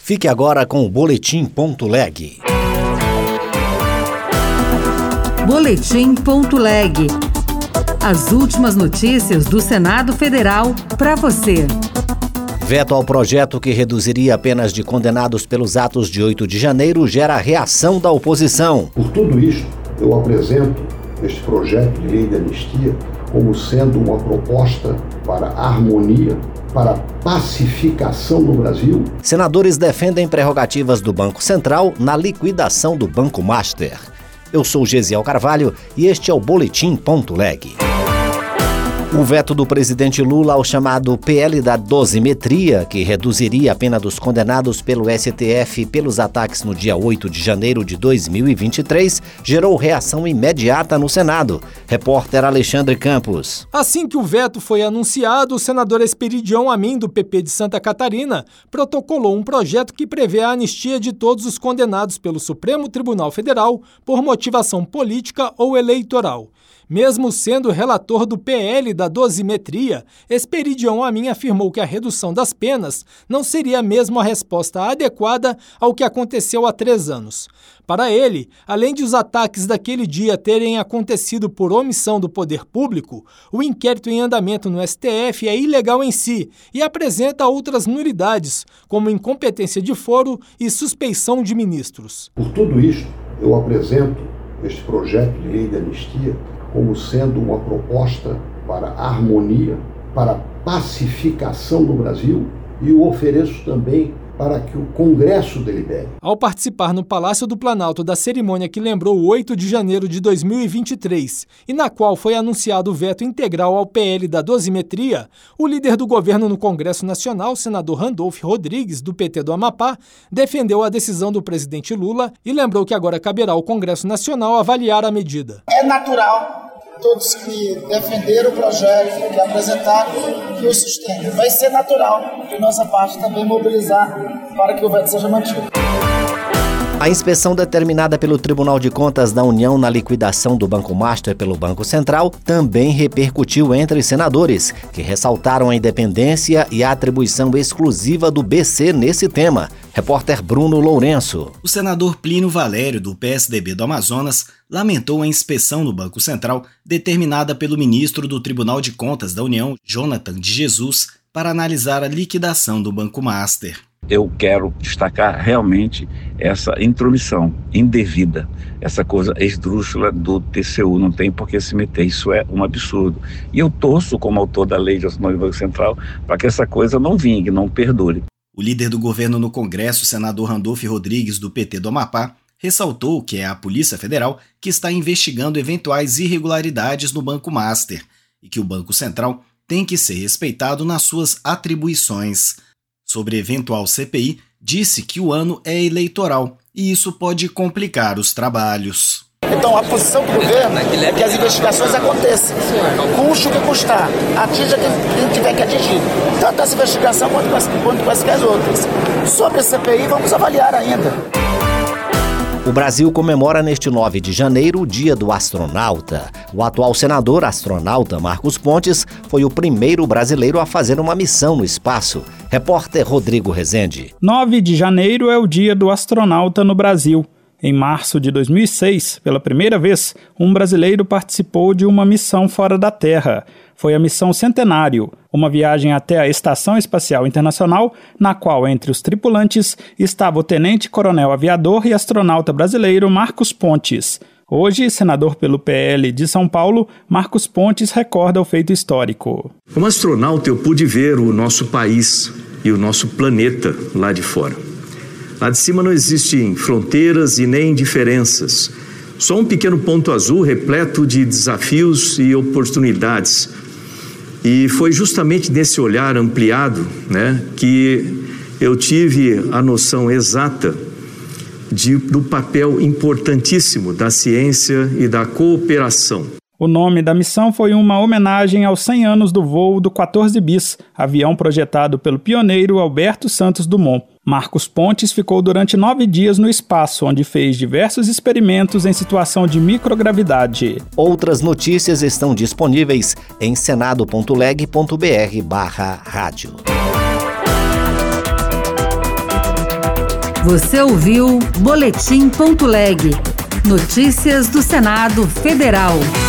Fique agora com o Boletim.leg. Boletim.leg. As últimas notícias do Senado Federal para você. Veto ao projeto que reduziria a penas de condenados pelos atos de 8 de janeiro gera reação da oposição. Por tudo isto, eu apresento este projeto de lei de anistia como sendo uma proposta para a harmonia, para a pacificação no Brasil. Senadores defendem prerrogativas do Banco Central na liquidação do Banco Master. Eu sou Gesiel Carvalho e este é o Boletim.leg. O veto do presidente Lula ao chamado PL da dosimetria, que reduziria a pena dos condenados pelo STF pelos ataques no dia 8 de janeiro de 2023, gerou reação imediata no Senado. Repórter Alexandre Campos. Assim que o veto foi anunciado, o senador Esperidião Amin, do PP de Santa Catarina, protocolou um projeto que prevê a anistia de todos os condenados pelo Supremo Tribunal Federal por motivação política ou eleitoral. Mesmo sendo relator do PL da dosimetria, Esperidião Amin afirmou que a redução das penas não seria mesmo a resposta adequada ao que aconteceu há 3 anos. Para ele, além de os ataques daquele dia terem acontecido por omissão do poder público, o inquérito em andamento no STF é ilegal em si e apresenta outras nulidades, como incompetência de foro e suspeição de ministros. Por tudo isto, eu apresento este projeto de lei de anistia como sendo uma proposta para a harmonia, para a pacificação no Brasil, e o ofereço também para que o Congresso delibere. Ao participar no Palácio do Planalto da cerimônia que lembrou o 8 de janeiro de 2023 e na qual foi anunciado o veto integral ao PL da dosimetria, o líder do governo no Congresso Nacional, senador Randolfo Rodrigues, do PT do Amapá, defendeu a decisão do presidente Lula e lembrou que agora caberá ao Congresso Nacional avaliar a medida. É natural todos que defenderam o projeto, que apresentaram, que o sustentam. Vai ser natural de nossa parte também mobilizar para que o veto seja mantido. A inspeção determinada pelo Tribunal de Contas da União na liquidação do Banco Master pelo Banco Central também repercutiu entre senadores, que ressaltaram a independência e a atribuição exclusiva do BC nesse tema. Repórter Bruno Lourenço. O senador Plínio Valério, do PSDB do Amazonas, lamentou a inspeção no Banco Central determinada pelo ministro do Tribunal de Contas da União, Jonathan de Jesus, para analisar a liquidação do Banco Master. Eu quero destacar realmente essa intromissão indevida, essa coisa esdrúxula do TCU, não tem por que se meter, isso é um absurdo. E eu torço, como autor da Lei de Autonomia do Banco Central, para que essa coisa não vingue, não perdure. O líder do governo no Congresso, o senador Randolfo Rodrigues, do PT do Amapá, ressaltou que é a Polícia Federal que está investigando eventuais irregularidades no Banco Master e que o Banco Central tem que ser respeitado nas suas atribuições. Sobre eventual CPI, disse que o ano é eleitoral e isso pode complicar os trabalhos. Então, a posição do governo é que as investigações aconteçam, custe o que custar, atinja quem tiver que atingir, tanto essa investigação quanto quaisquer outras. Sobre a CPI, vamos avaliar ainda. O Brasil comemora neste 9 de janeiro o Dia do Astronauta. O atual senador astronauta Marcos Pontes foi o primeiro brasileiro a fazer uma missão no espaço. Repórter Rodrigo Rezende. 9 de janeiro é o Dia do Astronauta no Brasil. Em março de 2006, pela primeira vez, um brasileiro participou de uma missão fora da Terra. Foi a missão Centenário, uma viagem até a Estação Espacial Internacional, na qual, entre os tripulantes, estava o tenente-coronel aviador e astronauta brasileiro Marcos Pontes. Hoje, senador pelo PL de São Paulo, Marcos Pontes recorda o feito histórico. Como astronauta, eu pude ver o nosso país e o nosso planeta lá de fora. Lá de cima não existem fronteiras e nem diferenças. Só um pequeno ponto azul repleto de desafios e oportunidades. E foi justamente nesse olhar ampliado, que eu tive a noção exata do papel importantíssimo da ciência e da cooperação. O nome da missão foi uma homenagem aos 100 anos do voo do 14 Bis, avião projetado pelo pioneiro Alberto Santos Dumont. Marcos Pontes ficou durante 9 dias no espaço, onde fez diversos experimentos em situação de microgravidade. Outras notícias estão disponíveis em senado.leg.br/rádio. Você ouviu Boletim.leg. Notícias do Senado Federal.